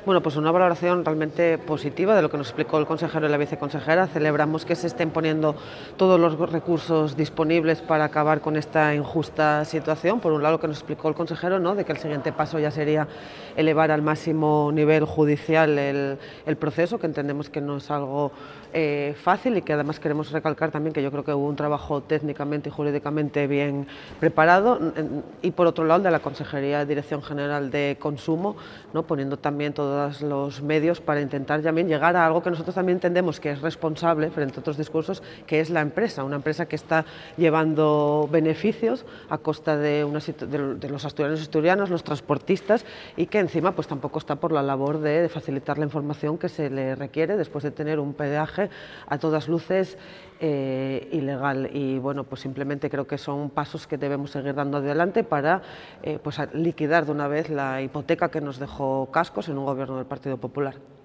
Bueno, pues una valoración realmente positiva de lo que nos explicó el consejero y la viceconsejera. Celebramos que se estén poniendo todos los recursos disponibles para acabar con esta injusta situación. Por un lado, lo que nos explicó el consejero, ¿no?, de que el siguiente paso ya sería elevar al máximo nivel judicial el proceso, que entendemos que no es algo fácil, y que además queremos recalcar también que yo creo que hubo un trabajo técnicamente y jurídicamente bien preparado. Y por otro lado, el de la Consejería de Dirección General de Consumo, ¿no?, poniendo también todos los medios para intentar también llegar a algo que nosotros también entendemos que es responsable frente a otros discursos, que es la empresa, una empresa que está llevando beneficios a costa de los asturianos y asturianas, los transportistas, y que encima pues tampoco está por la labor de facilitar la información que se le requiere después de tener un peaje a todas luces ilegal. Y bueno, pues simplemente creo que son pasos que debemos seguir dando adelante para pues liquidar de una vez la hipoteca que nos dejó Cascos en un gobierno del Partido Popular.